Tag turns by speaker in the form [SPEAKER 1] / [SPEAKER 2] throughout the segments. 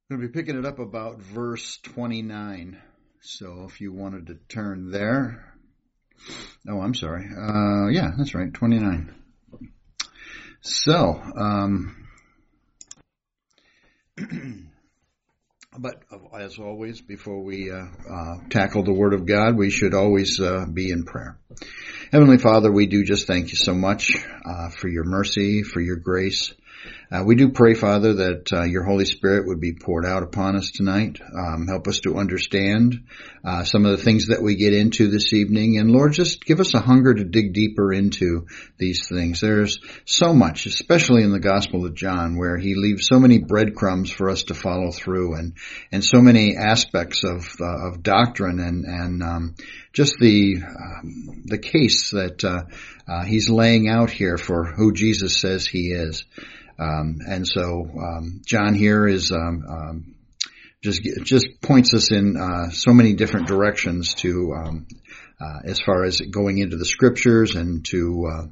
[SPEAKER 1] Going to be picking it up about verse 29. So if you wanted to turn there. Oh, I'm sorry. Yeah, that's right, 29. So, but as always, before we tackle the Word of God, we should always be in prayer. Heavenly Father, we do just thank you so much for your mercy, for your grace. We do pray, Father, that your Holy Spirit would be poured out upon us tonight. Help us to understand some of the things that we get into this evening. And Lord, just give us a hunger to dig deeper into these things. There's so much, especially in the Gospel of John, where he leaves so many breadcrumbs for us to follow through, and so many aspects of doctrine and just the case that he's laying out here for who Jesus says he is. And so John here is just points us in so many different directions to as far as going into the scriptures and to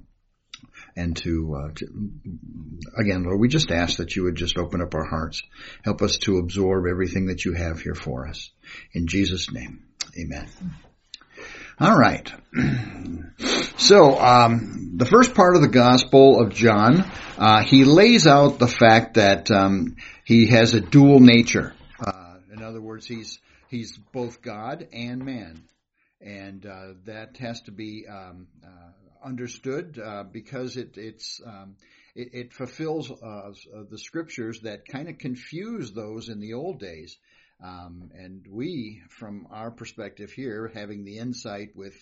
[SPEAKER 1] again, Lord, we just ask that you would just open up our hearts, help us to absorb everything that you have here for us. In Jesus' name, amen. All right. So, the first part of the Gospel of John, he lays out the fact that he has a dual nature. In other words, he's both God and man, and that has to be understood because it fulfills the scriptures that kind of confuse those in the old days. And we, from our perspective here, having the insight with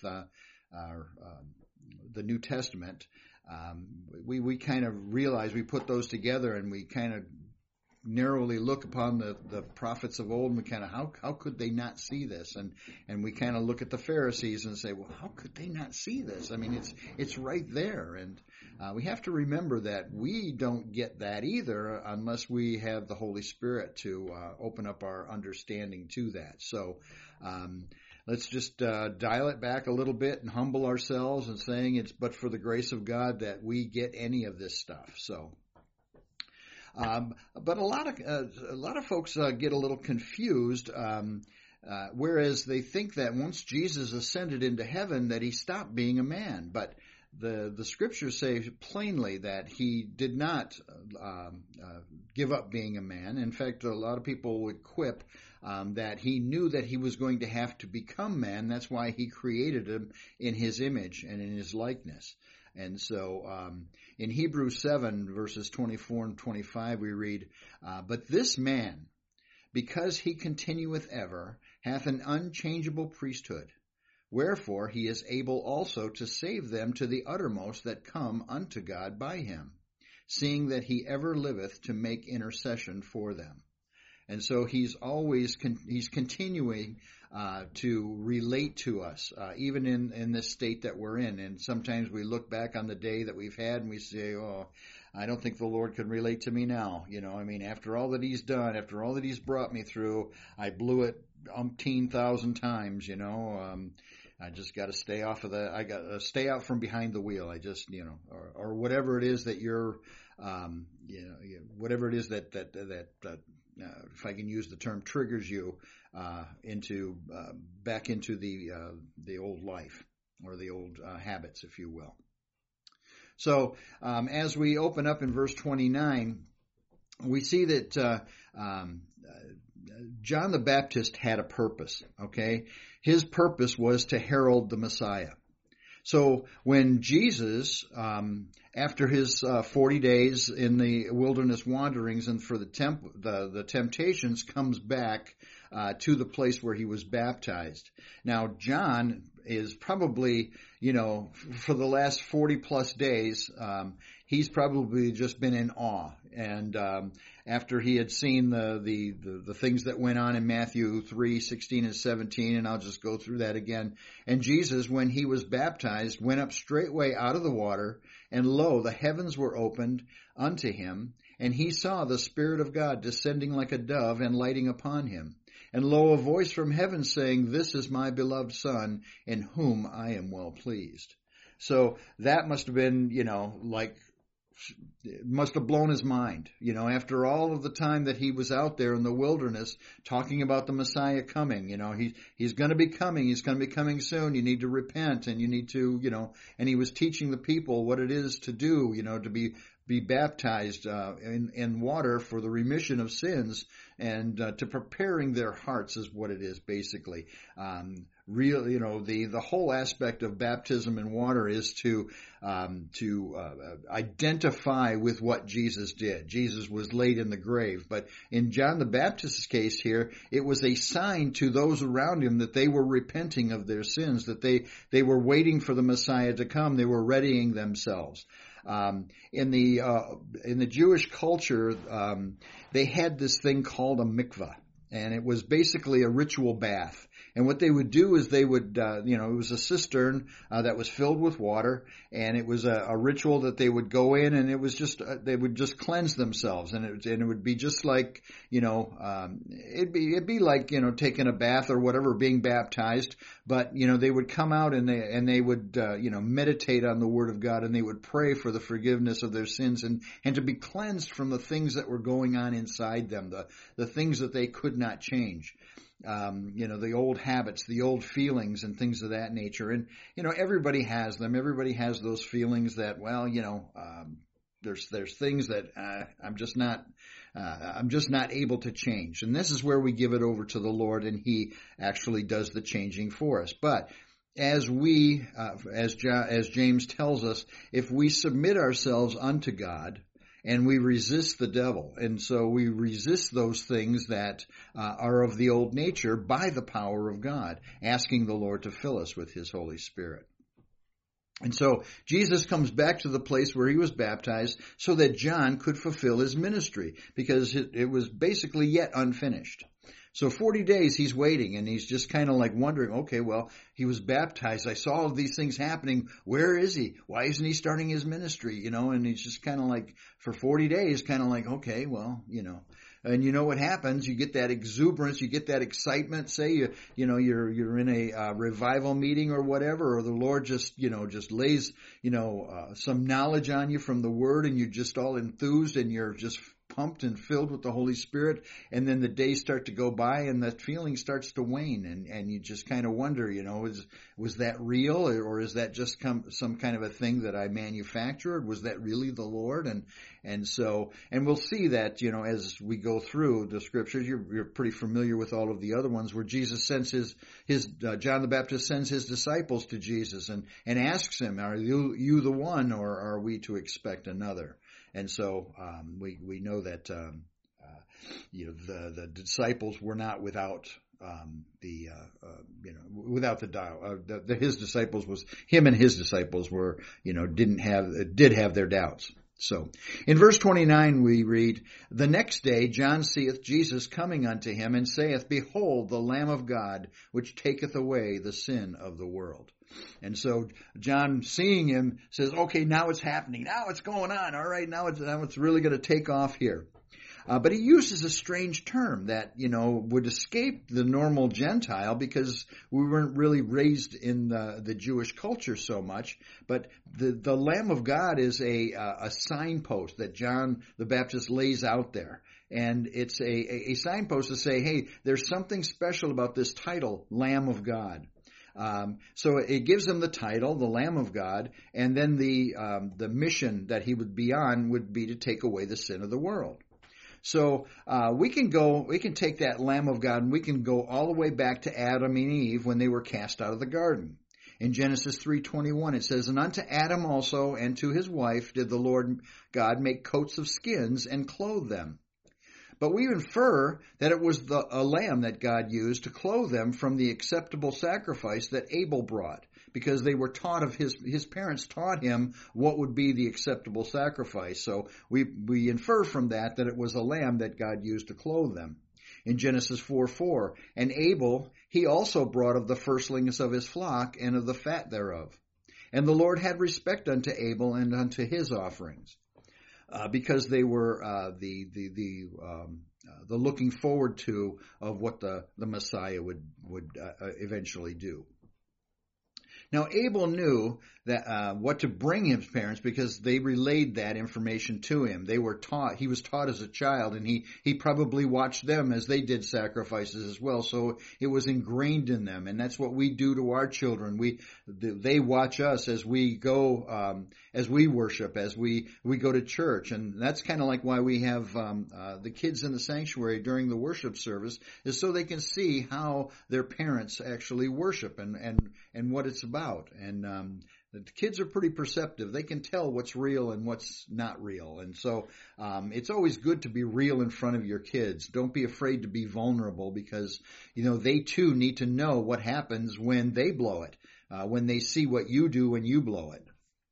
[SPEAKER 1] the New Testament, we kind of realize we put those together and we kind of narrowly look upon the prophets of old and we kind of, how could they not see this? And we kind of look at the Pharisees and say, well, how could they not see this? I mean, it's right there. And we have to remember that we don't get that either unless we have the Holy Spirit to open up our understanding to that. So let's just dial it back a little bit and humble ourselves and saying it's but for the grace of God that we get any of this stuff. So. But a lot of folks get a little confused, whereas they think that once Jesus ascended into heaven that he stopped being a man. But the scriptures say plainly that he did not give up being a man. In fact, a lot of people would quip that he knew that he was going to have to become man. That's why he created him in his image and in his likeness. And so in Hebrews 7, verses 24 and 25, we read, But this man, because he continueth ever, hath an unchangeable priesthood. Wherefore he is able also to save them to the uttermost that come unto God by him, seeing that he ever liveth to make intercession for them. And so he's continuing to relate to us, even in this state that we're in. And sometimes we look back on the day that we've had and we say, oh, I don't think the Lord can relate to me now. You know, I mean, after all that he's done, after all that he's brought me through, I blew it umpteen thousand times, you know. I just got to stay off of I got to stay out from behind the wheel. I just, you know, or whatever it is that you're, whatever it is that if I can use the term, triggers you back into the old life or the old habits, if you will. So as we open up in verse 29, we see that John the Baptist had a purpose. Okay, his purpose was to herald the Messiah. So when Jesus, after his 40 days in the wilderness wanderings and for the temptations, comes back to the place where he was baptized. Now, John is probably, you know, for the last 40 plus days, he's probably just been in awe. And after he had seen the things that went on in Matthew 3:16 and 17, and I'll just go through that again. And Jesus, when he was baptized, went up straightway out of the water, and lo, the heavens were opened unto him, and he saw the Spirit of God descending like a dove and lighting upon him. And lo, a voice from heaven saying, This is my beloved Son, in whom I am well pleased. So that must have been, you know, like must have blown his mind. After all of the time that he was out there in the wilderness talking about the Messiah coming, he's going to be coming. He's going to be coming soon. You need to repent, and you need to, and he was teaching the people what it is to do, to be baptized in water for the remission of sins, and to preparing their hearts is what it is basically. The whole aspect of baptism in water is to identify with what Jesus did. Jesus was laid in the grave, but in John the Baptist's case here, it was a sign to those around him that they were repenting of their sins, that they were waiting for the Messiah to come. They were readying themselves. In the Jewish culture, they had this thing called a mikvah, and it was basically a ritual bath. And what they would do is they would, it was a cistern that was filled with water, and it was a ritual that they would go in, and it was just they would just cleanse themselves, and it would be just like it'd be like taking a bath or whatever, being baptized, but they would come out and they would meditate on the Word of God, and they would pray for the forgiveness of their sins and to be cleansed from the things that were going on inside them, the things that they could not change. The old habits, the old feelings and things of that nature. And, everybody has them. Everybody has those feelings that, there's things that, I'm just not able to change. And this is where we give it over to the Lord, and He actually does the changing for us. But as James tells us, if we submit ourselves unto God, and we resist the devil. And so we resist those things that are of the old nature by the power of God, asking the Lord to fill us with His Holy Spirit. And so Jesus comes back to the place where He was baptized so that John could fulfill his ministry, because it was basically yet unfinished. So 40 days he's waiting, and he's just kind of like wondering, okay, well, he was baptized. I saw all of these things happening. Where is he? Why isn't he starting his ministry? And he's just kind of like, for 40 days, kind of like, okay, well, and you know what happens? You get that exuberance, you get that excitement. Say you're in a revival meeting or whatever, or the Lord just lays some knowledge on you from the Word, and you're just all enthused, and you're just pumped and filled with the Holy Spirit, and then the days start to go by and that feeling starts to wane, and you just kind of wonder, was that real, or is that just some kind of a thing that I manufactured? Was that really the Lord? And we'll see that, as we go through the scriptures, you're pretty familiar with all of the other ones where Jesus sends John the Baptist sends his disciples to Jesus and asks him, are you the one, or are we to expect another? And so we know that the disciples were not without without the doubt. His disciples was him, and his disciples were did have their doubts. So in verse 29 we read, "The next day John seeth Jesus coming unto him, and saith, Behold, the Lamb of God, which taketh away the sin of the world." And so John, seeing him, says, okay, now it's happening. Now it's going on. All right, now it's really going to take off here. But he uses a strange term that, would escape the normal Gentile, because we weren't really raised in the Jewish culture so much. But the Lamb of God is a signpost that John the Baptist lays out there. And it's a signpost to say, hey, there's something special about this title, Lamb of God. So it gives him the title, the Lamb of God, and then the mission that he would be on would be to take away the sin of the world. So we can take that Lamb of God, and we can go all the way back to Adam and Eve when they were cast out of the garden. In Genesis 3:21 it says, "And unto Adam also and to his wife did the Lord God make coats of skins and clothe them." But we infer that it was a lamb that God used to clothe them from the acceptable sacrifice that Abel brought, because they were taught of his parents taught him what would be the acceptable sacrifice. So we infer from that it was a lamb that God used to clothe them. In Genesis 4:4, "And Abel he also brought of the firstlings of his flock and of the fat thereof. And the Lord had respect unto Abel and unto his offerings." Because they were the looking forward to of what the Messiah would eventually do. Now, Abel knew that what to bring his parents because they relayed that information to him. They were taught, he was taught as a child, and he probably watched them as they did sacrifices as well. So it was ingrained in them, and that's what we do to our children. They watch us as we go, as we worship, as we go to church, and that's kind of like why we have the kids in the sanctuary during the worship service, is so they can see how their parents actually worship and what it's about. And the kids are pretty perceptive. They can tell what's real and what's not real. And so it's always good to be real in front of your kids. Don't be afraid to be vulnerable, because they too need to know what happens when they blow it, when they see what you do when you blow it.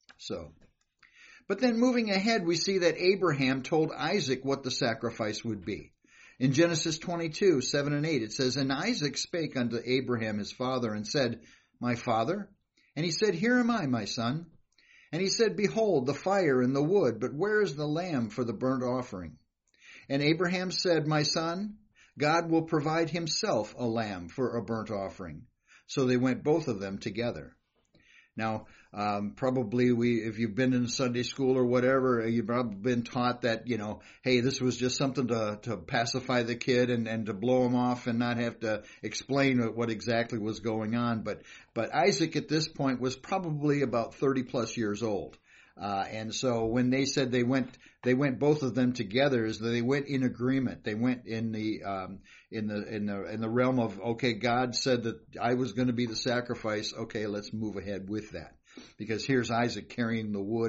[SPEAKER 1] But then moving ahead, we see that Abraham told Isaac what the sacrifice would be. In Genesis 22, 7 and 8, it says, "And Isaac spake unto Abraham his father, and said, My father? And he said, Here am I, my son. And he said, Behold, the fire and the wood, but where is the lamb for the burnt offering? And Abraham said, My son, God will provide himself a lamb for a burnt offering. So they went both of them together." Now, probably if you've been in Sunday school or whatever, you've probably been taught that, hey, this was just something to pacify the kid and to blow him off and not have to explain what exactly was going on. But Isaac at this point was probably about 30 plus years old. And so when they said they went both of them together, is that they went in agreement. They went in the realm of, okay, God said that I was going to be the sacrifice. Okay, let's move ahead with that, because here's Isaac carrying the wood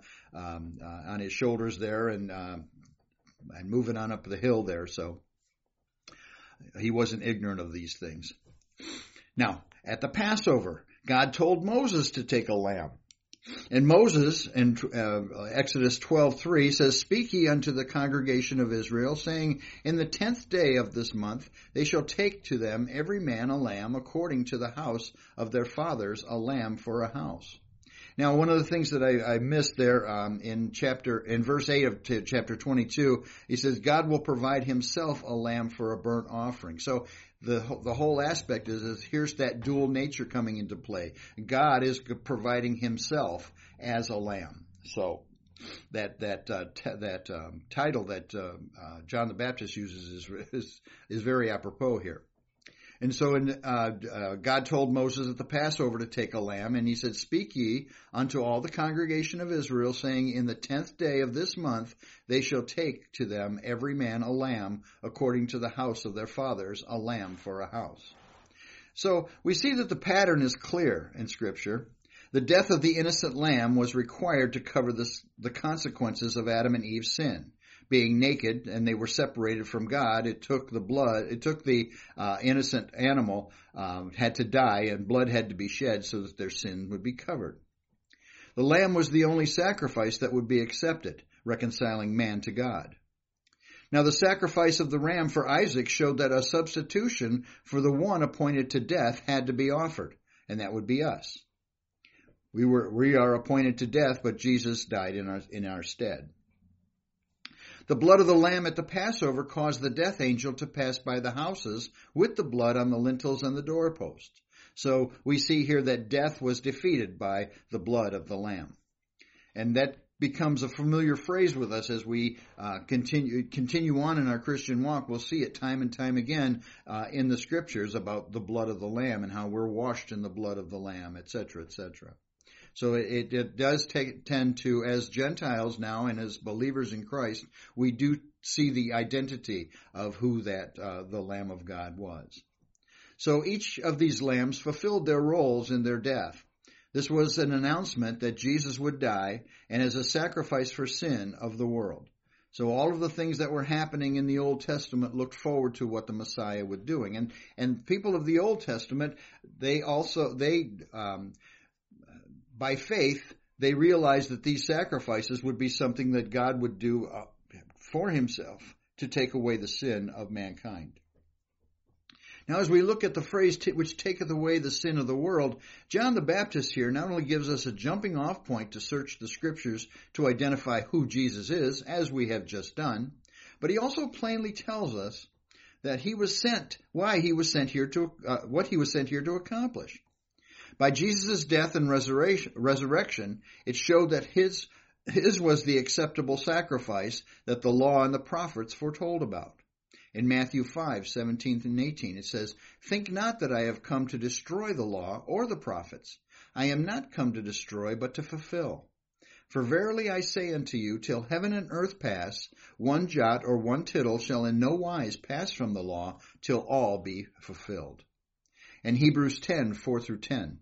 [SPEAKER 1] on his shoulders there and moving on up the hill there. So he wasn't ignorant of these things. Now, at the Passover, God told Moses to take a lamb. And Moses, in Exodus 12:3, says, "Speak ye unto the congregation of Israel, saying, In the 10th day of this month they shall take to them every man a lamb according to the house of their fathers, a lamb for a house." Now, one of the things that I missed there in verse 8 of chapter 22, he says, God will provide himself a lamb for a burnt offering. So the whole aspect is here's that dual nature coming into play. God is providing himself as a lamb. So that title that John the Baptist uses is very apropos here. And so God told Moses at the Passover to take a lamb, and he said, "Speak ye unto all the congregation of Israel, saying, In the 10th day of this month they shall take to them every man a lamb according to the house of their fathers, a lamb for a house." So we see that the pattern is clear in Scripture. The death of the innocent lamb was required to cover the consequences of Adam and Eve's sin. Being naked and they were separated from God, it took the innocent animal had to die, and blood had to be shed so that their sin would be covered. The lamb was the only sacrifice that would be accepted, reconciling man to God. Now the sacrifice of the ram for Isaac showed that a substitution for the one appointed to death had to be offered, and that would be us. We are appointed to death, but Jesus died in our stead. The blood of the lamb at the Passover caused the death angel to pass by the houses with the blood on the lintels and the doorposts. So we see here that death was defeated by the blood of the lamb. And that becomes a familiar phrase with us as we continue on in our Christian walk. We'll see it time and time again in the Scriptures about the blood of the lamb and how we're washed in the blood of the lamb, etc., etc. So it does tend to, as Gentiles now and as believers in Christ, we do see the identity of who the Lamb of God was. So each of these lambs fulfilled their roles in their death. This was an announcement that Jesus would die and as a sacrifice for sin of the world. So all of the things that were happening in the Old Testament looked forward to what the Messiah was doing. And people of the Old Testament, by faith, they realized that these sacrifices would be something that God would do for himself to take away the sin of mankind. Now, as we look at the phrase, which taketh away the sin of the world, John the Baptist here not only gives us a jumping off point to search the Scriptures to identify who Jesus is, as we have just done, but he also plainly tells us that he was sent, what he was sent here to accomplish. By Jesus' death and resurrection, it showed that his was the acceptable sacrifice that the law and the prophets foretold about. In Matthew 5:17 and 18, it says, "Think not that I have come to destroy the law or the prophets. I am not come to destroy, but to fulfill. For verily I say unto you, till heaven and earth pass, one jot or one tittle shall in no wise pass from the law, till all be fulfilled." And Hebrews 10:4 through 10.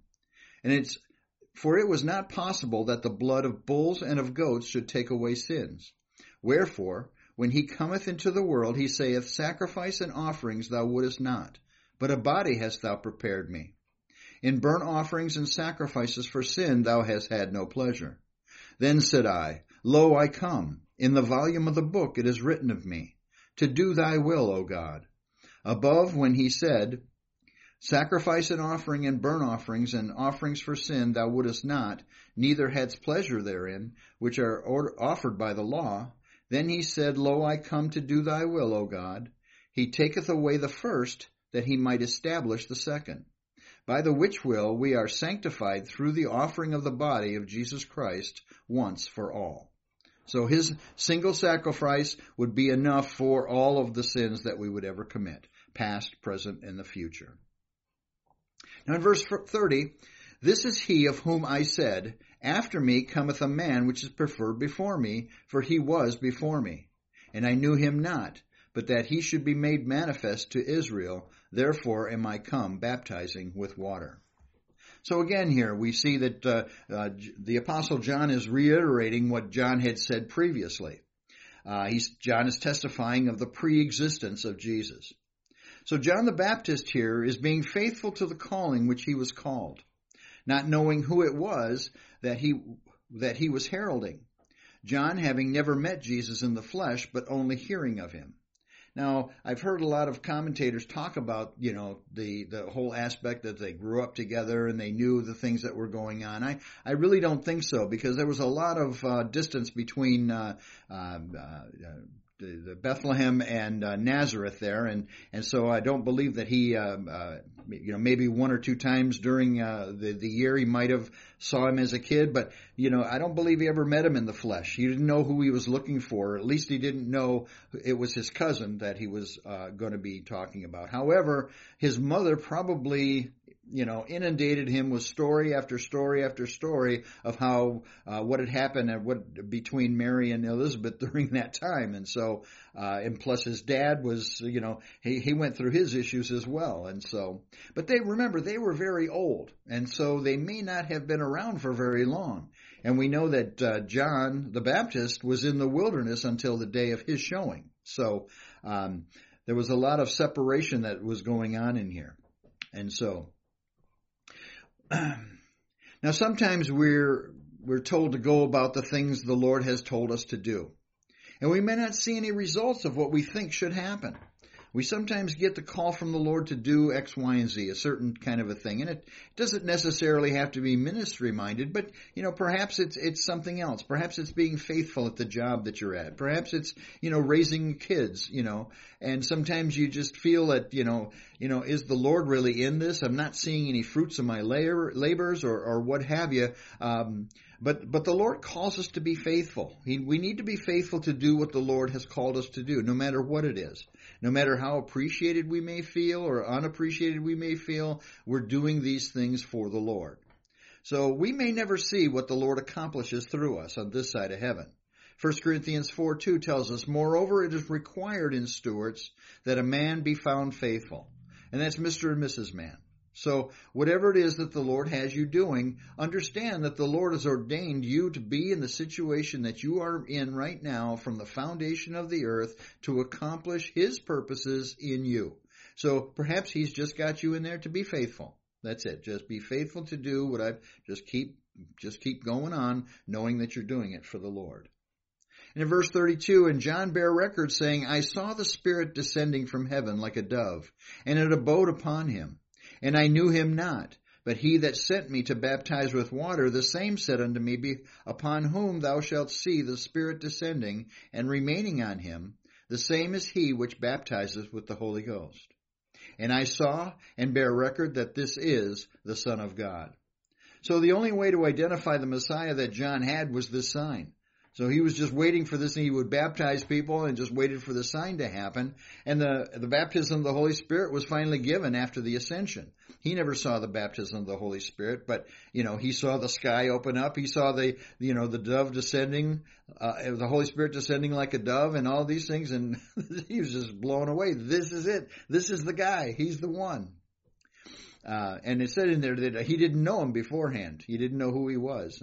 [SPEAKER 1] For it was not possible that the blood of bulls and of goats should take away sins. Wherefore, when he cometh into the world, he saith, Sacrifice and offerings thou wouldest not, but a body hast thou prepared me. In burnt offerings and sacrifices for sin thou hast had no pleasure. Then said I, Lo, I come. In the volume of the book it is written of me, to do thy will, O God. Above, when he said, Sacrifice and offering and burnt offerings and offerings for sin thou wouldest not, neither hadst pleasure therein, which are offered by the law. Then he said, Lo, I come to do thy will, O God. He taketh away the first, that he might establish the second. By the which will we are sanctified through the offering of the body of Jesus Christ once for all. So his single sacrifice would be enough for all of the sins that we would ever commit, past, present, and the future. Now in verse 30, This is he of whom I said, After me cometh a man which is preferred before me, for he was before me. And I knew him not, but that he should be made manifest to Israel. Therefore am I come baptizing with water. So again here we see that the Apostle John is reiterating what John had said previously. John is testifying of the pre-existence of Jesus. So John the Baptist here is being faithful to the calling which he was called, not knowing who it was that he was heralding. John having never met Jesus in the flesh, but only hearing of him. Now, I've heard a lot of commentators talk about, the whole aspect that they grew up together and they knew the things that were going on. I really don't think so, because there was a lot of distance between the Bethlehem and Nazareth there, and so I don't believe that he, maybe one or two times during the year he might have saw him as a kid, but I don't believe he ever met him in the flesh. He didn't know who he was looking for. Or at least he didn't know it was his cousin that he was going to be talking about. However, his mother probably inundated him with story after story after story of how what had happened and between Mary and Elizabeth during that time, and so and plus his dad was he went through his issues as well, and so but they were very old, and so they may not have been around for very long, and we know that John the Baptist was in the wilderness until the day of his showing, so there was a lot of separation that was going on in here, and so. Now, sometimes we're told to go about the things the Lord has told us to do, and we may not see any results of what we think should happen. We sometimes get the call from the Lord to do X, Y, and Z, a certain kind of a thing, and it doesn't necessarily have to be ministry-minded, but, perhaps it's something else. Perhaps it's being faithful at the job that you're at. Perhaps it's, raising kids, and sometimes you just feel that, is the Lord really in this? I'm not seeing any fruits of my labors or what have you. But the Lord calls us to be faithful. We need to be faithful to do what the Lord has called us to do, no matter what it is. No matter how appreciated we may feel or unappreciated we may feel, we're doing these things for the Lord. So we may never see what the Lord accomplishes through us on this side of heaven. 1 Corinthians 4:2 tells us, Moreover, it is required in stewards that a man be found faithful. And that's Mr. and Mrs. Man. So whatever it is that the Lord has you doing, understand that the Lord has ordained you to be in the situation that you are in right now from the foundation of the earth to accomplish His purposes in you. So perhaps He's just got you in there to be faithful. That's it. Just be faithful to do what I've just keep going on, knowing that you're doing it for the Lord. And in verse 32, and John bare record, saying, I saw the Spirit descending from heaven like a dove, and it abode upon him. And I knew him not, but he that sent me to baptize with water, the same said unto me, Upon whom thou shalt see the Spirit descending and remaining on him, the same is he which baptizeth with the Holy Ghost. And I saw and bear record that this is the Son of God. So the only way to identify the Messiah that John had was this sign. So he was just waiting for this, and he would baptize people and just waited for the sign to happen. And the baptism of the Holy Spirit was finally given after the ascension. He never saw the baptism of the Holy Spirit, but, he saw the sky open up. He saw the dove descending, the Holy Spirit descending like a dove and all these things. And he was just blown away. This is it. This is the guy. He's the one. And it said in there that he didn't know him beforehand. He didn't know who he was.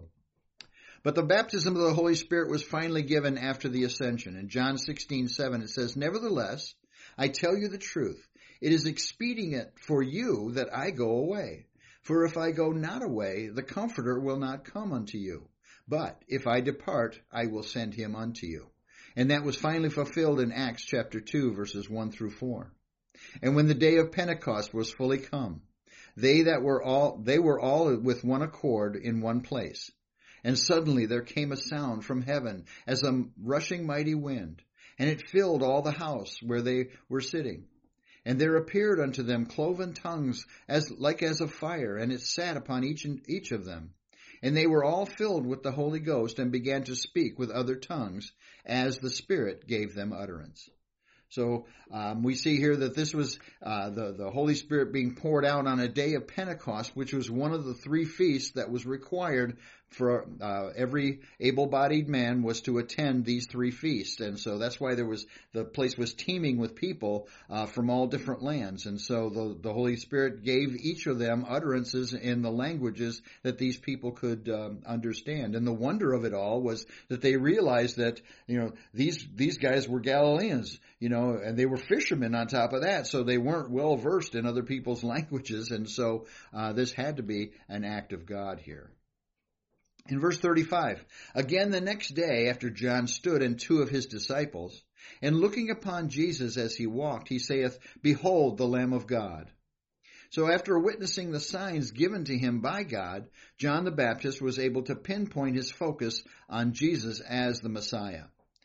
[SPEAKER 1] But the baptism of the Holy Spirit was finally given after the ascension. In John 16:7, it says, "Nevertheless, I tell you the truth. It is expedient for you that I go away. For if I go not away, the Comforter will not come unto you. But if I depart, I will send him unto you." And that was finally fulfilled in Acts chapter 2, verses 1 through 4. "And when the day of Pentecost was fully come, they were all with one accord in one place. And suddenly there came a sound from heaven as a rushing mighty wind, and it filled all the house where they were sitting. And there appeared unto them cloven tongues like as of fire, and it sat upon each of them. And they were all filled with the Holy Ghost, and began to speak with other tongues, as the Spirit gave them utterance." So we see here that this was the Holy Spirit being poured out on a day of Pentecost, which was one of the 3 feasts that was required for every able-bodied man was to attend these 3 feasts. And so that's why the place was teeming with people from all different lands. And so the Holy Spirit gave each of them utterances in the languages that these people could understand. And the wonder of it all was that they realized that, these guys were Galileans, and they were fishermen on top of that. So they weren't well versed in other people's languages. And so this had to be an act of God here. In verse 35, "Again the next day after John stood and 2 of his disciples, and looking upon Jesus as he walked, he saith, Behold the Lamb of God. So after witnessing the signs given to him by God, John the Baptist was able to pinpoint his focus on Jesus as the Messiah.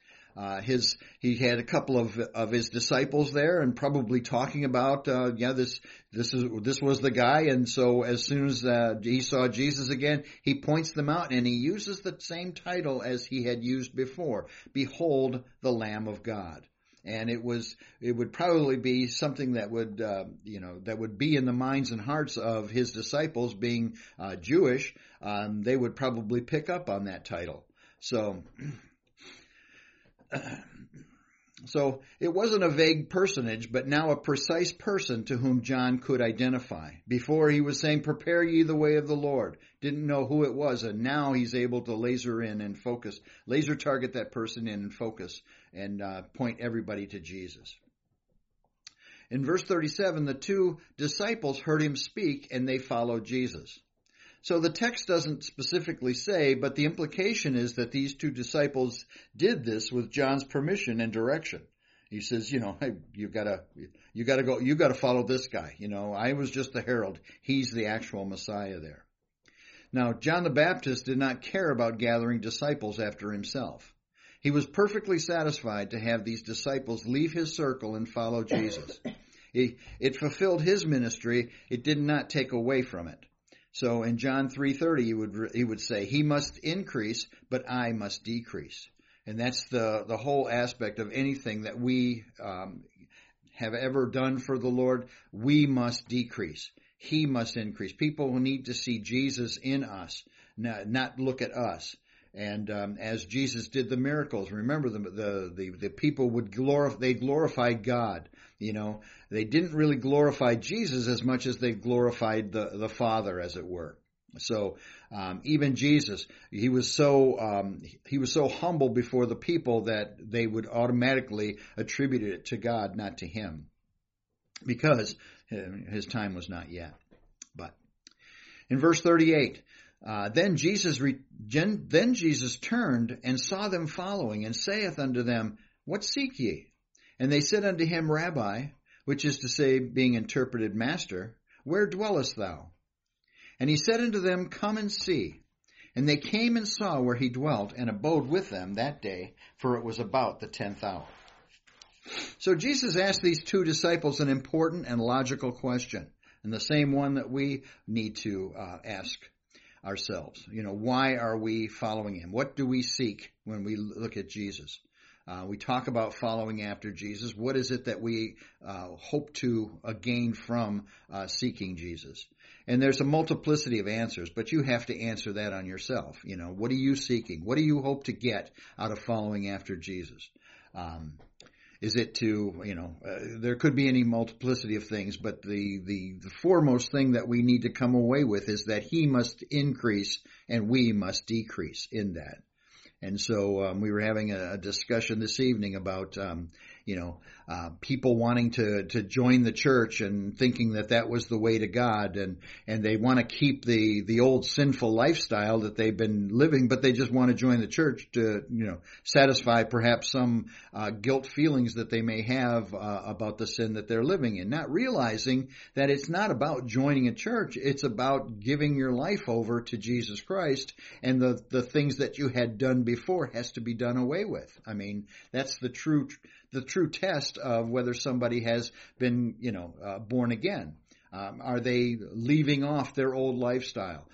[SPEAKER 1] He had a couple of his disciples there, and probably talking about, this was the guy. And so as soon as he saw Jesus again, he points them out, and he uses the same title as he had used before: "Behold the Lamb of God." And it would probably be something that would be in the minds and hearts of his disciples, being Jewish. They would probably pick up on that title. So it wasn't a vague personage, but now a precise person to whom John could identify. Before he was saying, "Prepare ye the way of the Lord." Didn't know who it was, and now he's able to laser target that person in and focus, and point everybody to Jesus. In verse 37, the 2 disciples heard him speak, and they followed Jesus. So the text doesn't specifically say, but the implication is that these 2 disciples did this with John's permission and direction. He says, "Hey, you gotta follow this guy. I was just the herald. He's the actual Messiah there." Now, John the Baptist did not care about gathering disciples after himself. He was perfectly satisfied to have these disciples leave his circle and follow Jesus. It fulfilled his ministry. It did not take away from it. So in John 3:30, he would say, "He must increase, but I must decrease." And that's the whole aspect of anything that we have ever done for the Lord. We must decrease. He must increase. People who need to see Jesus in us, not look at us. And as Jesus did the miracles, remember the people would glorified God. They didn't really glorify Jesus as much as they glorified the Father, as it were. So even Jesus, he was so humble before the people that they would automatically attribute it to God, not to him, because his time was not yet. But in verse 38. Then Jesus turned and saw them following, and saith unto them, What seek ye? And they said unto him, Rabbi, which is to say, being interpreted, Master, where dwellest thou? And he said unto them, Come and see. And they came and saw where he dwelt, and abode with them that day, for it was about the 10th hour. So Jesus asked these 2 disciples an important and logical question, and the same one that we need to ask. ourselves. Why are we following him? What do we seek when we look at Jesus? We talk about following after Jesus. What is it that we hope to gain from seeking Jesus? And there's a multiplicity of answers, but you have to answer that on yourself. What are you seeking? What do you hope to get out of following after Jesus? Is it there could be any multiplicity of things, but the foremost thing that we need to come away with is that he must increase and we must decrease in that. And so we were having a discussion this evening about, people wanting to join the church and thinking that was the way to God, and they want to keep the old sinful lifestyle that they've been living, but they just want to join the church to, satisfy perhaps some guilt feelings that they may have about the sin that they're living in, not realizing that it's not about joining a church. It's about giving your life over to Jesus Christ, and the things that you had done before has to be done away with. I mean, that's the true test of whether somebody has been, born again. Are they leaving off their old lifestyle?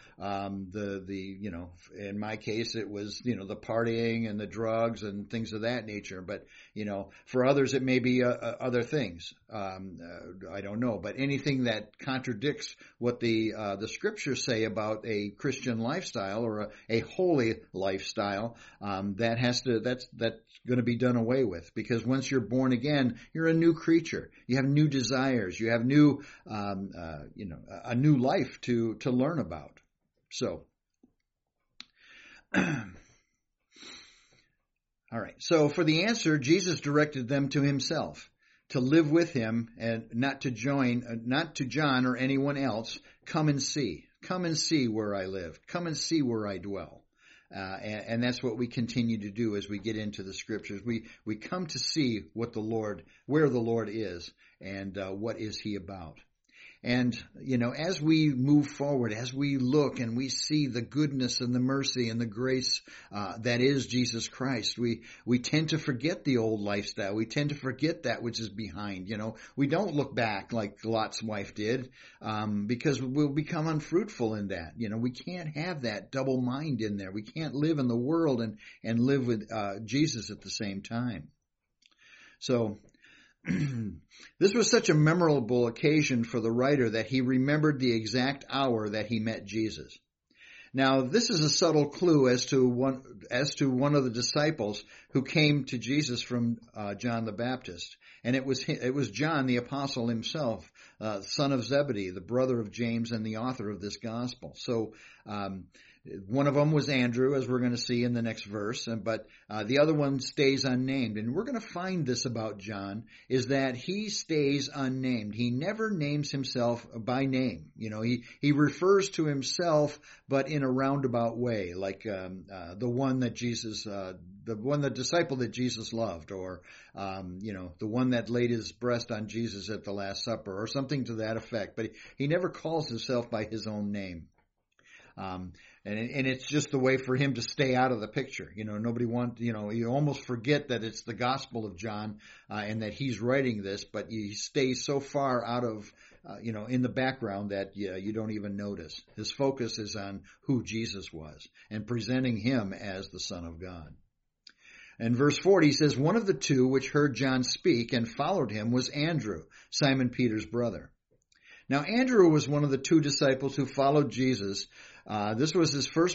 [SPEAKER 1] In my case, it was, the partying and the drugs and things of that nature. But, for others, it may be other things. I don't know. But anything that contradicts what the scriptures say about a Christian lifestyle or a holy lifestyle, that's going to be done away with, because once you're born again, you're a new creature. You have new desires. You have new, a new life to learn about. So, all right. So for the answer, Jesus directed them to himself, to live with him and not to John or anyone else. Come and see where I live. Come and see where I dwell. And that's what we continue to do as we get into the scriptures. We come to see where the Lord is, and what is he about. And, as we move forward, as we look and we see the goodness and the mercy and the grace that is Jesus Christ, we tend to forget the old lifestyle. We tend to forget that which is behind. We don't look back like Lot's wife did, because we'll become unfruitful in that. We can't have that double mind in there. We can't live in the world and live with Jesus at the same time. So this was such a memorable occasion for the writer that he remembered the exact hour that he met Jesus. Now, this is a subtle clue as to one of the disciples who came to Jesus from John the Baptist, and it was John the apostle himself, son of Zebedee, the brother of James and the author of this gospel. So one of them was Andrew, as we're going to see in the next verse, but the other one stays unnamed. And we're going to find this about John, is that he stays unnamed. He never names himself by name. He refers to himself, but in a roundabout way, like the disciple that Jesus loved, or the one that laid his breast on Jesus at the Last Supper, or something to that effect. But he never calls himself by his own name. And it's just the way for him to stay out of the picture. Nobody wants, you almost forget that it's the Gospel of John, and that he's writing this, but he stays so far out of, in the background that you don't even notice. His focus is on who Jesus was and presenting him as the Son of God. And verse 40 says, one of the two which heard John speak and followed him was Andrew, Simon Peter's brother. Now, Andrew was one of the two disciples who followed Jesus. This was his first,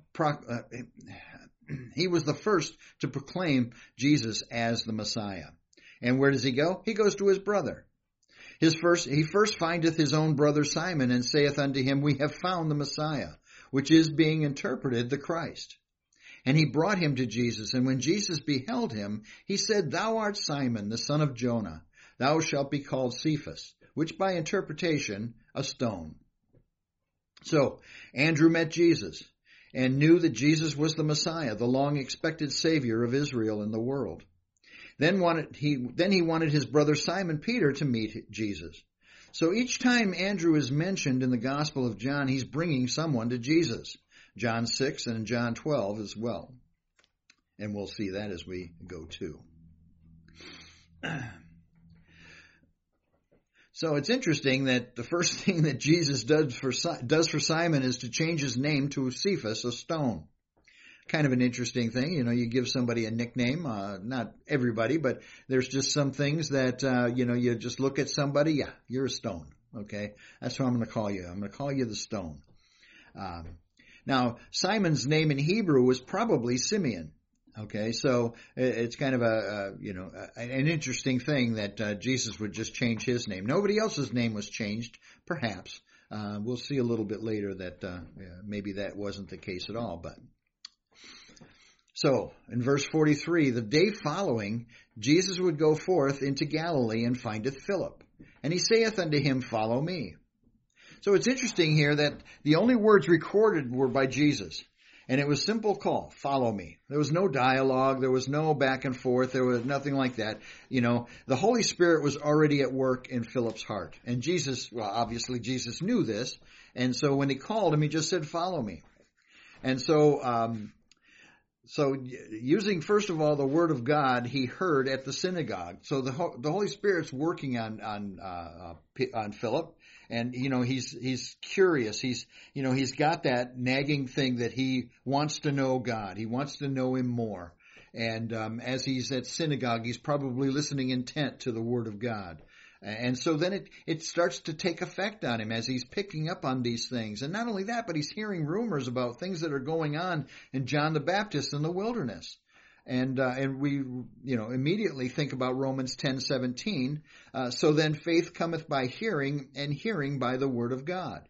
[SPEAKER 1] he was the first to proclaim Jesus as the Messiah. And where does he go? He goes to his brother. He first findeth his own brother Simon, and saith unto him, we have found the Messiah, which is being interpreted the Christ. And he brought him to Jesus, and when Jesus beheld him, he said, thou art Simon, the son of Jonah. Thou shalt be called Cephas, which by interpretation, a stone. So Andrew met Jesus and knew that Jesus was the Messiah, the long-expected Savior of Israel and the world. Then he wanted his brother Simon Peter to meet Jesus. So each time Andrew is mentioned in the Gospel of John, he's bringing someone to Jesus. John 6 and John 12 as well. And we'll see that as we go too. So it's interesting that the first thing that Jesus does for Simon is to change his name to Cephas, a stone. Kind of an interesting thing. You give somebody a nickname, not everybody, but there's just some things that, you just look at somebody, yeah, you're a stone. Okay. That's what I'm going to call you. I'm going to call you the stone. Now, Simon's name in Hebrew was probably Simeon. Okay. So it's kind of an interesting thing that, Jesus would just change his name. Nobody else's name was changed, perhaps. We'll see a little bit later that, maybe that wasn't the case at all, but. So, in verse 43, the day following, Jesus would go forth into Galilee and findeth Philip. And he saith unto him, Follow me. So it's interesting here that the only words recorded were by Jesus. And it was simple call, follow me. There was no dialogue. There was no back and forth. There was nothing like that. The Holy Spirit was already at work in Philip's heart. And Jesus, well, obviously Jesus knew this. And so when he called him, he just said, follow me. And so using, first of all, the word of God, he heard at the synagogue. So the Holy Spirit's working on Philip, and he's curious. He's got that nagging thing that he wants to know God. He wants to know Him more. And as he's at synagogue, he's probably listening intent to the word of God. And so then it starts to take effect on him as he's picking up on these things. And not only that, but he's hearing rumors about things that are going on in John the Baptist in the wilderness. And we, immediately think about Romans 10:17. So then faith cometh by hearing, and hearing by the word of God.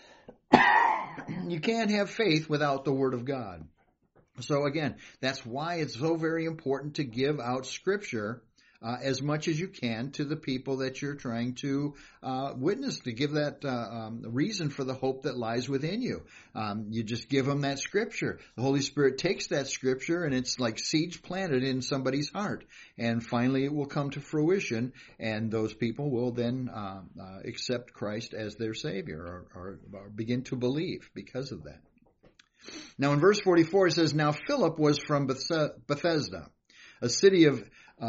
[SPEAKER 1] You can't have faith without the word of God. So again, that's why it's so very important to give out Scripture as much as you can to the people that you're trying to witness, to give that reason for the hope that lies within you. You just give them that Scripture. The Holy Spirit takes that Scripture, and it's like seeds planted in somebody's heart. And finally it will come to fruition, and those people will then accept Christ as their Savior or begin to believe because of that. Now in verse 44 it says, Now Philip was from Bethsaida, a city of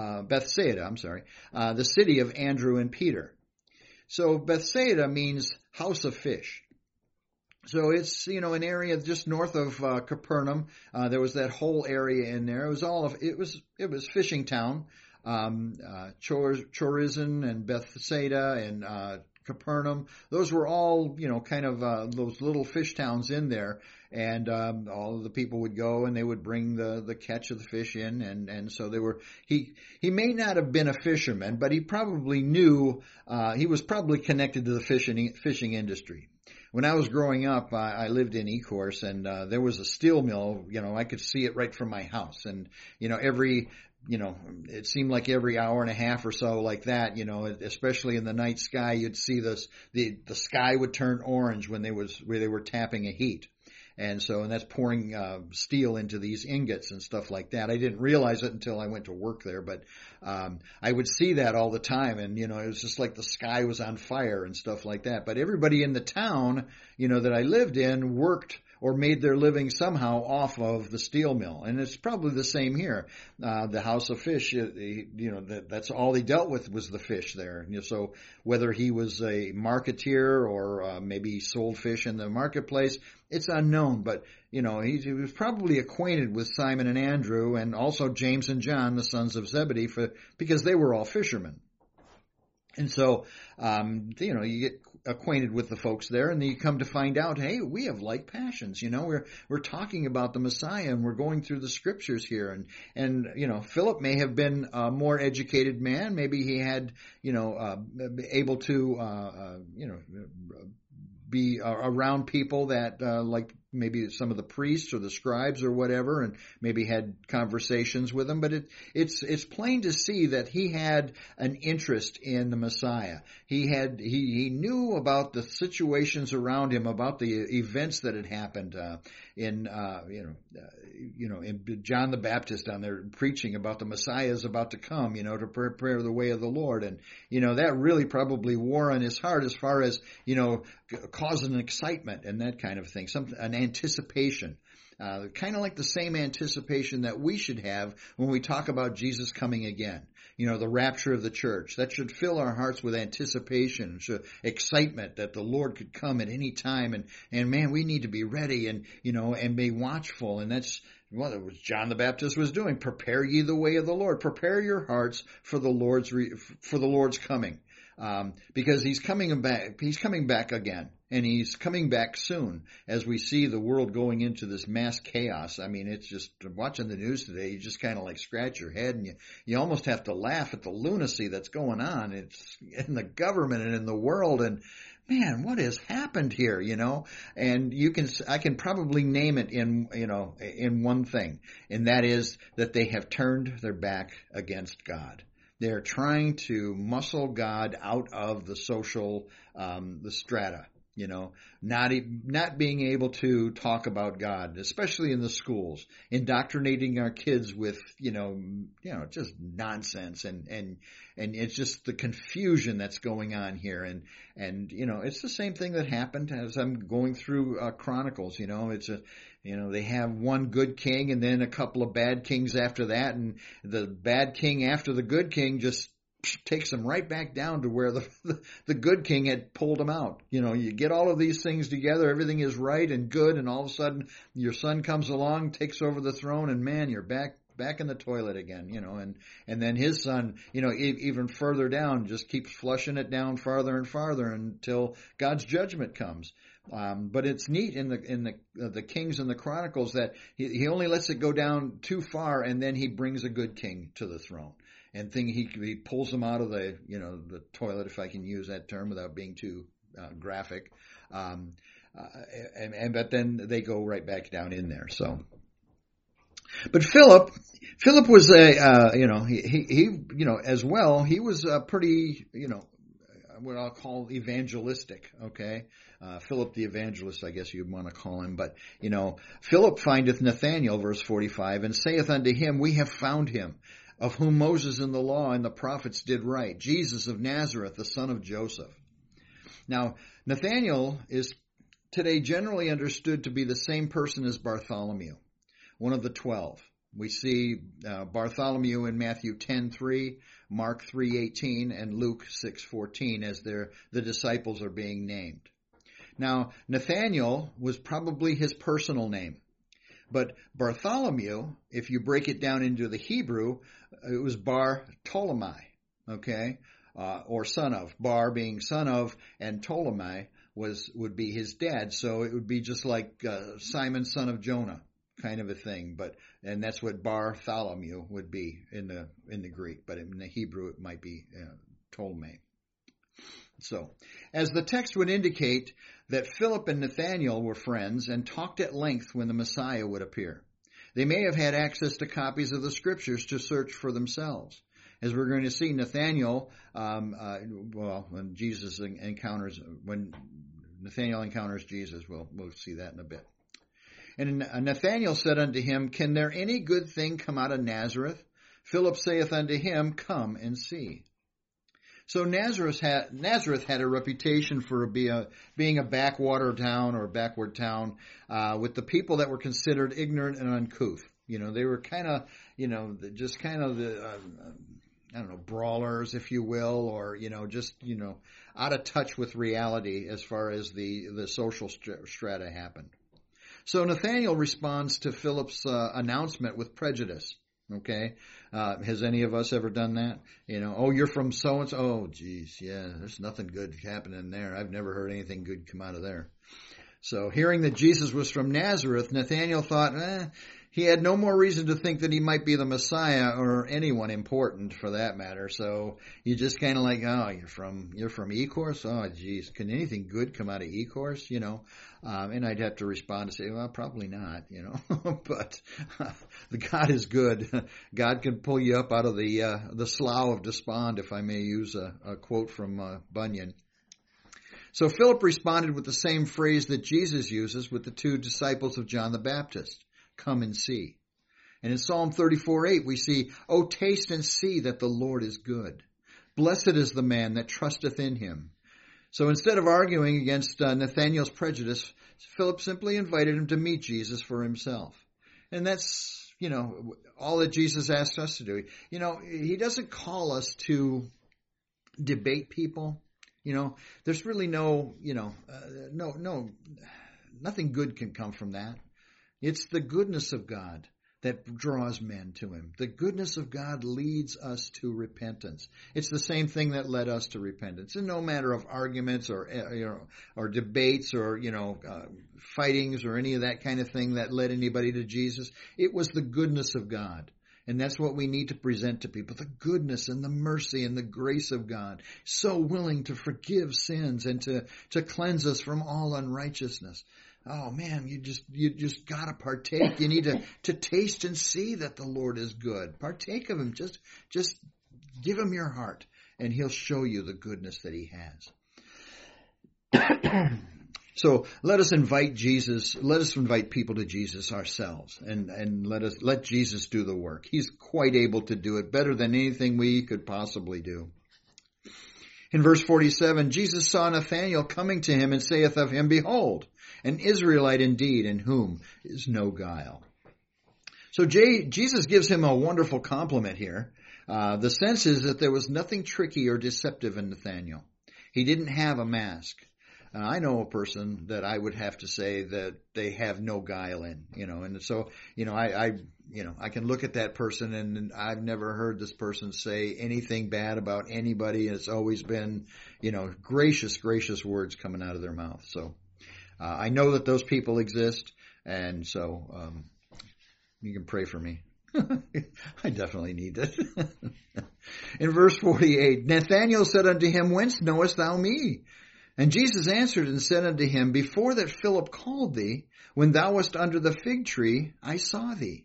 [SPEAKER 1] the city of Andrew and Peter. So Bethsaida means house of fish. So it's, an area just north of Capernaum. There was that whole area in there. It was fishing town. Chorazin and Bethsaida and Capernaum. Those were all, kind of those little fish towns in there. And all of the people would go and they would bring the catch of the fish in. And so they were, he may not have been a fisherman, but he probably knew, he was probably connected to the fishing industry. When I was growing up, I lived in Ecorse, and there was a steel mill. I could see it right from my house. And, it seemed like every hour and a half or so like that, especially in the night sky, you'd see the sky would turn orange when they were tapping a heat. And that's pouring steel into these ingots and stuff like that. I didn't realize it until I went to work there, but I would see that all the time. And, it was just like the sky was on fire and stuff like that. But everybody in the town, that I lived in worked or made their living somehow off of the steel mill. And it's probably the same here. The house of fish, that's all he dealt with was the fish there. So whether he was a marketeer or maybe he sold fish in the marketplace, it's unknown. But, he was probably acquainted with Simon and Andrew and also James and John, the sons of Zebedee, because they were all fishermen. And so, you get acquainted with the folks there, and then you come to find out, hey, we have like passions. We're talking about the Messiah, and we're going through the Scriptures here. And Philip may have been a more educated man. Maybe he had, able to, be around people that, like maybe some of the priests or the scribes or whatever, and maybe had conversations with them. But it's plain to see that he had an interest in the Messiah. He knew about the situations around him, about the events that had happened, in John the Baptist on there preaching about the Messiah is about to come, to prepare the way of the Lord. And, that really probably wore on his heart as far as, causing an excitement and that kind of thing, an anticipation. Kind of like the same anticipation that we should have when we talk about Jesus coming again. the rapture of the church. That should fill our hearts with anticipation, excitement that the Lord could come at any time. And man, we need to be ready and be watchful. And that's what John the Baptist was doing. Prepare ye the way of the Lord. Prepare your hearts for the Lord's coming. Because he's coming back again, and he's coming back soon as we see the world going into this mass chaos. I mean, it's just watching the news today, you just kind of like scratch your head and you almost have to laugh at the lunacy that's going on. It's in the government and in the world, and man, what has happened here, And I can probably name it in one thing, and that is that they have turned their back against God. They're trying to muscle God out of the social, the strata, not being able to talk about God, especially in the schools, indoctrinating our kids with, just nonsense and it's just the confusion that's going on here. And it's the same thing that happened as I'm going through Chronicles, they have one good king and then a couple of bad kings after that, and the bad king after the good king just takes them right back down to where the good king had pulled them out. You get all of these things together, everything is right and good, and all of a sudden your son comes along, takes over the throne, and man, you're back in the toilet again, and then his son, even further down, just keeps flushing it down farther and farther until God's judgment comes. But it's neat in the Kings and the Chronicles that he only lets it go down too far, and then he brings a good king to the throne, and he pulls them out of the toilet, if I can use that term without being too graphic, but then they go right back down in there. So, but Philip was he as well. He was pretty what I'll call evangelistic. Okay. Philip the evangelist, I guess you'd want to call him. But, Philip findeth Nathanael, verse 45, and saith unto him, We have found him, of whom Moses in the law and the prophets did write, Jesus of Nazareth, the son of Joseph. Now, Nathanael is today generally understood to be the same person as Bartholomew, one of the 12. We see Bartholomew in Matthew 10:3, Mark 3:18, and Luke 6:14 as the disciples are being named. Now, Nathanael was probably his personal name, but Bartholomew, if you break it down into the Hebrew, it was Bar Ptolemy, okay, or son of. Bar being son of, and Ptolemy would be his dad, so it would be just like Simon, son of Jonah, kind of a thing. And that's what Bartholomew would be in the Greek, but in the Hebrew it might be Ptolemy. So, as the text would indicate, that Philip and Nathanael were friends and talked at length when the Messiah would appear. They may have had access to copies of the Scriptures to search for themselves. As we're going to see, Nathanael, when Nathanael encounters Jesus, we'll see that in a bit. And Nathanael said unto him, Can there any good thing come out of Nazareth? Philip saith unto him, Come and see. So Nazareth had a reputation for being a backwater town or a backward town with the people that were considered ignorant and uncouth. They were kind of, just kind of the, brawlers, if you will, or, out of touch with reality as far as the social strata happened. So Nathanael responds to Philip's announcement with prejudice. Okay. Has any of us ever done that? You're from so-and-so. Oh, geez. Yeah, there's nothing good happening there. I've never heard anything good come out of there. So hearing that Jesus was from Nazareth, Nathanael thought, he had no more reason to think that he might be the Messiah or anyone important for that matter. So you just kind of like, you're from Ecorse? Oh, geez. Can anything good come out of Ecorse? And I'd have to respond and say, well, probably not, but God is good. God can pull you up out of the slough of despond, if I may use a quote from Bunyan. So Philip responded with the same phrase that Jesus uses with the two disciples of John the Baptist. Come and see. And in Psalm 34:8 we see, O taste and see that the Lord is good. Blessed is the man that trusteth in him. So instead of arguing against Nathanael's prejudice, Philip simply invited him to meet Jesus for himself. And that's all that Jesus asks us to do. He doesn't call us to debate people. There's really nothing good can come from that. It's the goodness of God that draws men to him. The goodness of God leads us to repentance. It's the same thing that led us to repentance. And no matter of arguments or debates or, fightings or any of that kind of thing that led anybody to Jesus, it was the goodness of God. And that's what we need to present to people, the goodness and the mercy and the grace of God, so willing to forgive sins and to cleanse us from all unrighteousness. Oh man, you just gotta partake. You need to taste and see that the Lord is good. Partake of him. Just give him your heart and he'll show you the goodness that he has. So let us invite people to Jesus ourselves and let Jesus do the work. He's quite able to do it better than anything we could possibly do. In verse 47, Jesus saw Nathanael coming to him and saith of him, Behold, an Israelite indeed, in whom is no guile. So Jesus gives him a wonderful compliment here. The sense is that there was nothing tricky or deceptive in Nathanael. He didn't have a mask. I know a person that I would have to say that they have no guile in, and so, I can look at that person and I've never heard this person say anything bad about anybody. It's always been, gracious words coming out of their mouth. So, I know that those people exist. And so, you can pray for me. I definitely need it. In verse 48, Nathanael said unto him, Whence knowest thou me? And Jesus answered and said unto him, Before that Philip called thee, when thou wast under the fig tree, I saw thee.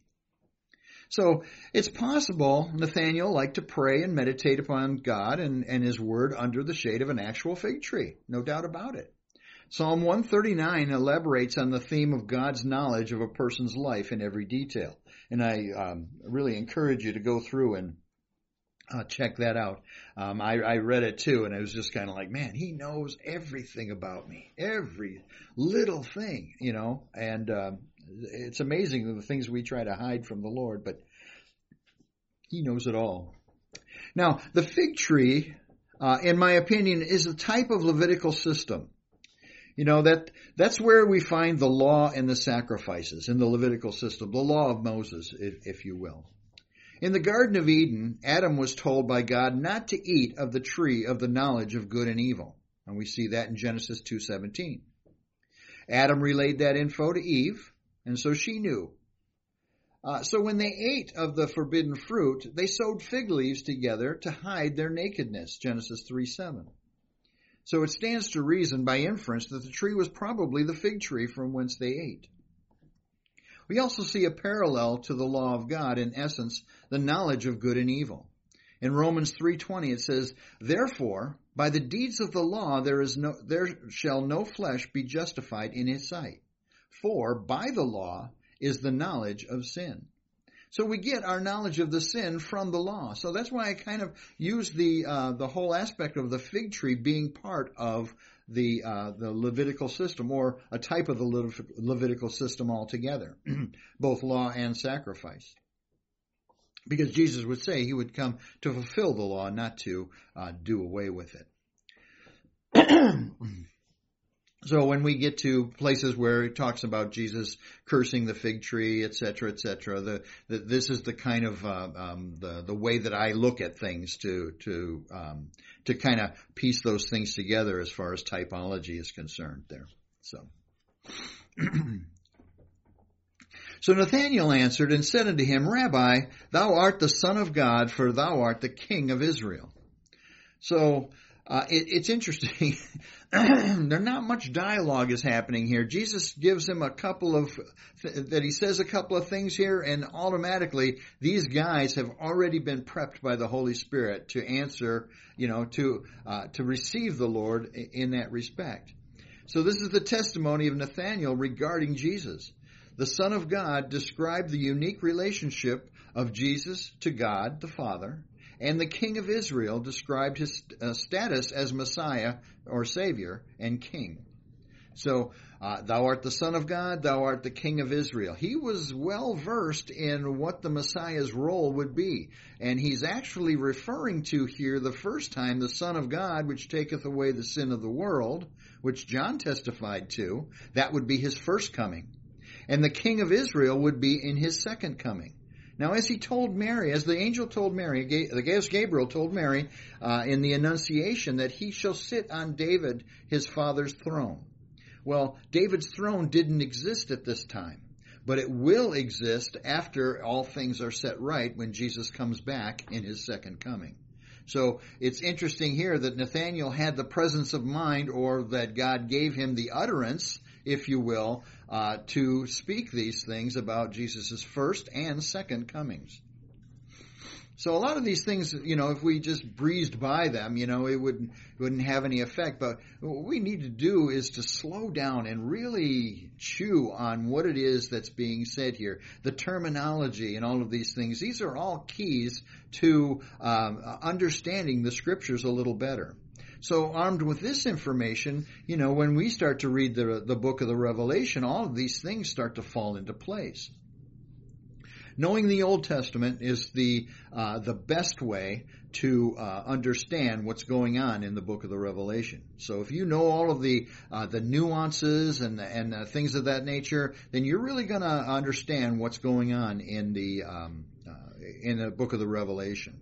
[SPEAKER 1] So it's possible Nathanael liked to pray and meditate upon God and his word under the shade of an actual fig tree. No doubt about it. Psalm 139 elaborates on the theme of God's knowledge of a person's life in every detail. And I really encourage you to go through and check that out. I read it too, and I was just kind of like, man, he knows everything about me, every little thing, and it's amazing the things we try to hide from the Lord, but he knows it all. Now, the fig tree, in my opinion, is a type of Levitical system. That's where we find the law and the sacrifices in the Levitical system, the law of Moses, if you will. In the Garden of Eden, Adam was told by God not to eat of the tree of the knowledge of good and evil. And we see that in Genesis 2:17. Adam relayed that info to Eve, and so she knew. So when they ate of the forbidden fruit, they sewed fig leaves together to hide their nakedness, Genesis 3:7. So it stands to reason by inference that the tree was probably the fig tree from whence they ate. We also see a parallel to the law of God, in essence, the knowledge of good and evil. In Romans 3:20 it says, Therefore, by the deeds of the law there shall no flesh be justified in his sight. For by the law is the knowledge of sin. So we get our knowledge of the sin from the law. So that's why I kind of use the whole aspect of the fig tree being part of the Levitical system, or a type of the Levitical system altogether, both law and sacrifice. Because Jesus would say he would come to fulfill the law, not to do away with it. So when we get to places where it talks about Jesus cursing the fig tree, etc., this is the kind of the way that I look at things to kind of piece those things together as far as typology is concerned there. So Nathanael answered and said unto him, Rabbi, thou art the Son of God, for thou art the King of Israel. So it's interesting. There's not much dialogue is happening here. Jesus gives him he says a couple of things here, and automatically these guys have already been prepped by the Holy Spirit to answer, to receive the Lord in that respect. So this is the testimony of Nathanael regarding Jesus. The Son of God described the unique relationship of Jesus to God the Father, and the King of Israel described his status as Messiah or Savior and King. So, thou art the Son of God, thou art the King of Israel. He was well versed in what the Messiah's role would be. And he's actually referring to here the first time the Son of God, which taketh away the sin of the world, which John testified to. That would be his first coming. And the King of Israel would be in his second coming. Now, as he told Mary, as the angel told Mary, as Gabriel told Mary in the Annunciation, that he shall sit on David, his father's throne. Well, David's throne didn't exist at this time, but it will exist after all things are set right when Jesus comes back in his second coming. So it's interesting here that Nathanael had the presence of mind, or that God gave him the utterance, if you will, to speak these things about Jesus' first and second comings. So a lot of these things, if we just breezed by them, it wouldn't have any effect. But what we need to do is to slow down and really chew on what it is that's being said here. The terminology and all of these things, these are all keys to understanding the Scriptures a little better. So armed with this information, when we start to read the book of the Revelation, all of these things start to fall into place. Knowing the Old Testament is the best way to understand what's going on in the book of the Revelation. So if you know all of the nuances and things of that nature, then you're really going to understand what's going on in the book of the Revelation,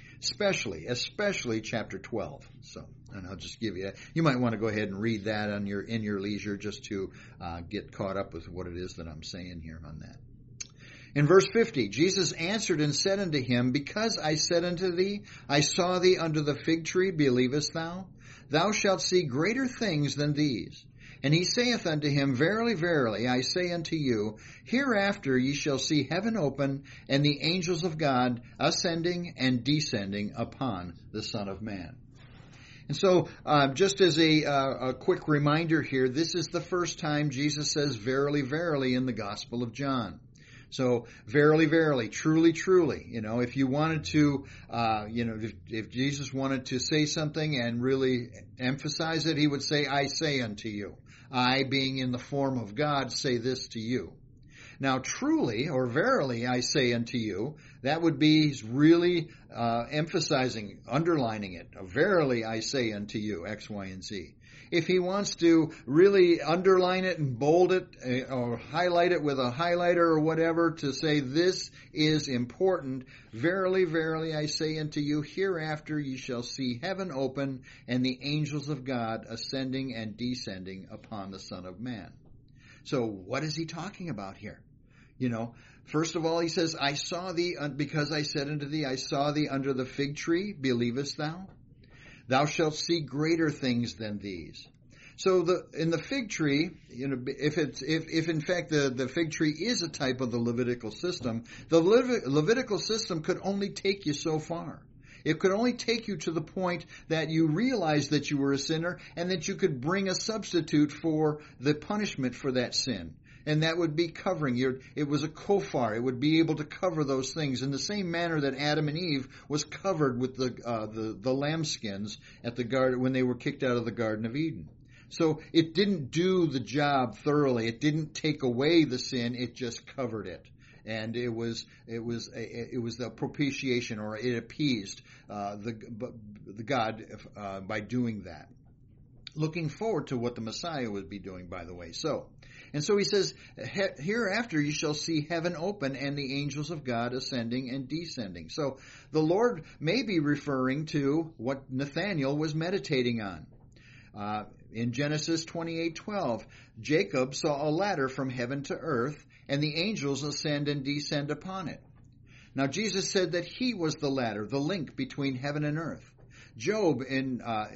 [SPEAKER 1] especially chapter 12. So, and I'll just give you might want to go ahead and read that in your leisure, just to get caught up with what it is that I'm saying here on that. In verse 50, Jesus answered and said unto him, Because I said unto thee, I saw thee under the fig tree, believest thou? Thou shalt see greater things than these. And he saith unto him, Verily, verily, I say unto you, hereafter ye shall see heaven open, and the angels of God ascending and descending upon the Son of Man. And so, just as a quick reminder here, this is the first time Jesus says, Verily, verily, in the Gospel of John. So, verily, verily, truly, truly, if you wanted to, if Jesus wanted to say something and really emphasize it, he would say, I say unto you. I, being in the form of God, say this to you. Now, truly, or verily, I say unto you, that would be really emphasizing, underlining it. Verily, I say unto you, X, Y, and Z. If he wants to really underline it and bold it or highlight it with a highlighter or whatever to say this is important, verily, verily, I say unto you, hereafter ye shall see heaven open and the angels of God ascending and descending upon the Son of Man. So what is he talking about here? First of all, he says, I saw thee, because I said unto thee, I saw thee under the fig tree, believest thou? Thou shalt see greater things than these. So in the fig tree, if in fact the fig tree is a type of the Levitical system, the Levitical system could only take you so far. It could only take you to the point that you realized that you were a sinner and that you could bring a substitute for the punishment for that sin. And that would be covering. It was a kofar. It would be able to cover those things in the same manner that Adam and Eve was covered with the lambskins at the garden when they were kicked out of the Garden of Eden. So it didn't do the job thoroughly. It didn't take away the sin. It just covered it. And it was the propitiation, or it appeased the God by doing that. Looking forward to what the Messiah would be doing, by the way. So he says, hereafter you shall see heaven open and the angels of God ascending and descending. So the Lord may be referring to what Nathanael was meditating on. In Genesis 28:12, Jacob saw a ladder from heaven to earth, and the angels ascend and descend upon it. Now Jesus said that he was the ladder, the link between heaven and earth. Job, in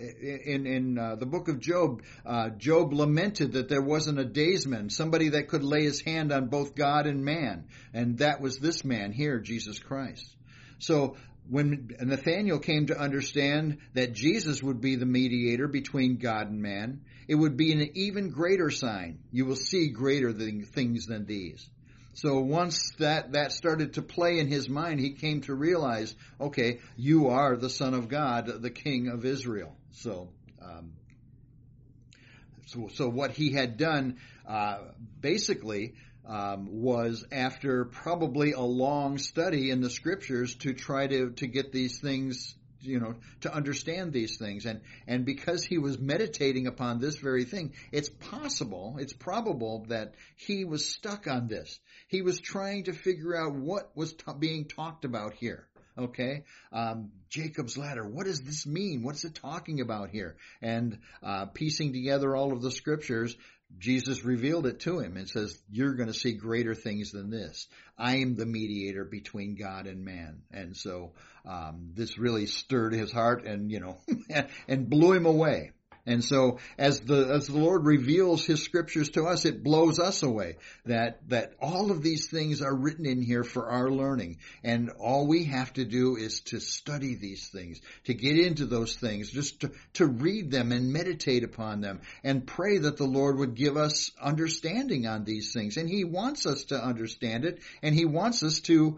[SPEAKER 1] the book of Job, Job lamented that there wasn't a daysman, somebody that could lay his hand on both God and man. And that was this man here, Jesus Christ. So when Nathanael came to understand that Jesus would be the mediator between God and man, it would be an even greater sign. You will see greater things than these. So once that started to play in his mind, he came to realize, okay, you are the Son of God, the King of Israel. So So what he had done basically was, after probably a long study in the scriptures, to try to get these things, to understand these things. And because he was meditating upon this very thing, it's probable that he was stuck on this. He was trying to figure out what was being talked about here. Okay, Jacob's ladder. What does this mean? What's it talking about here? And piecing together all of the scriptures, Jesus revealed it to him and says, you're going to see greater things than this. I am the mediator between God and man. And so this really stirred his heart and, and blew him away. And so as the Lord reveals his scriptures to us, it blows us away that all of these things are written in here for our learning. And all we have to do is to study these things, to get into those things, just to read them and meditate upon them and pray that the Lord would give us understanding on these things. And he wants us to understand it, and he wants us to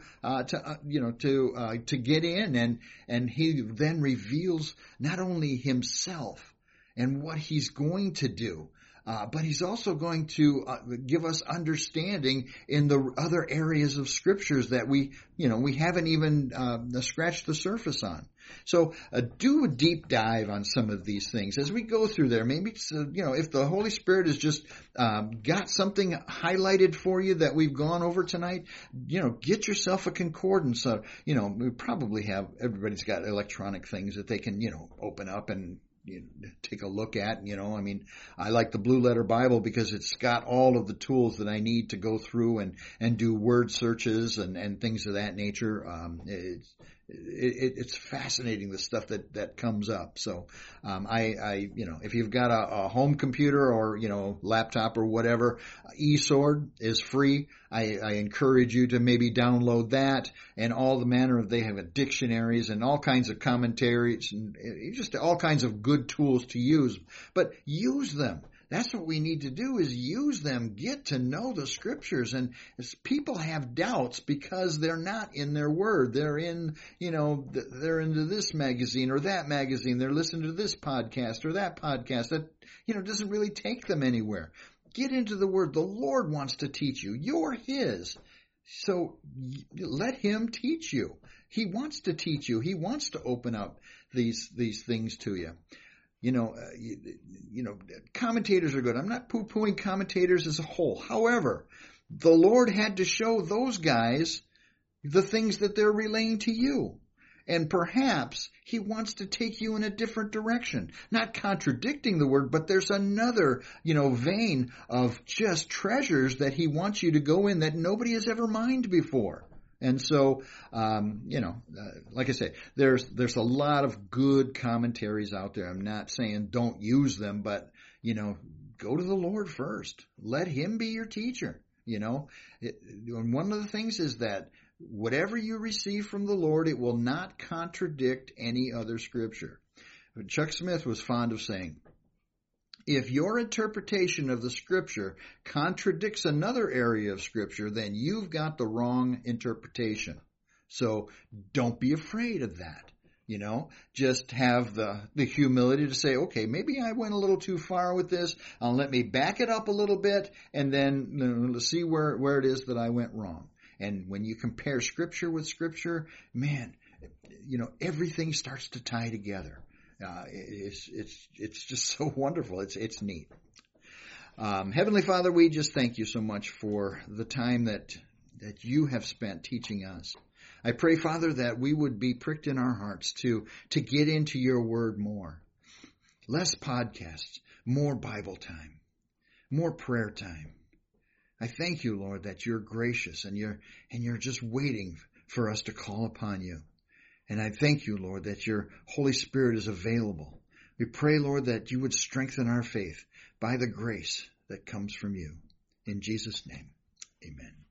[SPEAKER 1] get in, and he then reveals not only himself and what he's going to do, but he's also going to give us understanding in the other areas of scriptures that we haven't even scratched the surface on. So do a deep dive on some of these things as we go through there. Maybe if the Holy Spirit has just got something highlighted for you that we've gone over tonight, get yourself a concordance. We probably have, everybody's got electronic things that they can open up and take a look at. I like the Blue Letter Bible because it's got all of the tools that I need to go through and do word searches and things of that nature. It's fascinating, the stuff that comes up. So, if you've got a home computer or, laptop or whatever, eSword is free. I encourage you to maybe download that, and all the manner of, they have dictionaries and all kinds of commentaries and just all kinds of good tools to use, but use them. That's what we need to do, is use them, get to know the scriptures. And as people have doubts because they're not in their word. They're in, they're into this magazine or that magazine. They're listening to this podcast or that podcast that, doesn't really take them anywhere. Get into the word. The Lord wants to teach you. You're his. So let him teach you. He wants to teach you. He wants to open up these things to you. Commentators are good. I'm not poo-pooing commentators as a whole. However, the Lord had to show those guys the things that they're relaying to you. And perhaps he wants to take you in a different direction. Not contradicting the word, but there's another, vein of just treasures that he wants you to go in that nobody has ever mined before. And so, like I say, there's a lot of good commentaries out there. I'm not saying don't use them, but, go to the Lord first. Let him be your teacher, And one of the things is that whatever you receive from the Lord, it will not contradict any other scripture. Chuck Smith was fond of saying, if your interpretation of the scripture contradicts another area of scripture, then you've got the wrong interpretation. So don't be afraid of that. Just have the humility to say, okay, maybe I went a little too far with this. Let me back it up a little bit and then see where it is that I went wrong. And when you compare scripture with scripture, man, everything starts to tie together. It's just so wonderful. It's neat. Heavenly Father, we just thank you so much for the time that you have spent teaching us. I pray, Father, that we would be pricked in our hearts to get into your word more. Less podcasts, more Bible time, more prayer time. I thank you, Lord, that you're gracious and you're just waiting for us to call upon you. And I thank you, Lord, that your Holy Spirit is available. We pray, Lord, that you would strengthen our faith by the grace that comes from you. In Jesus' name, amen.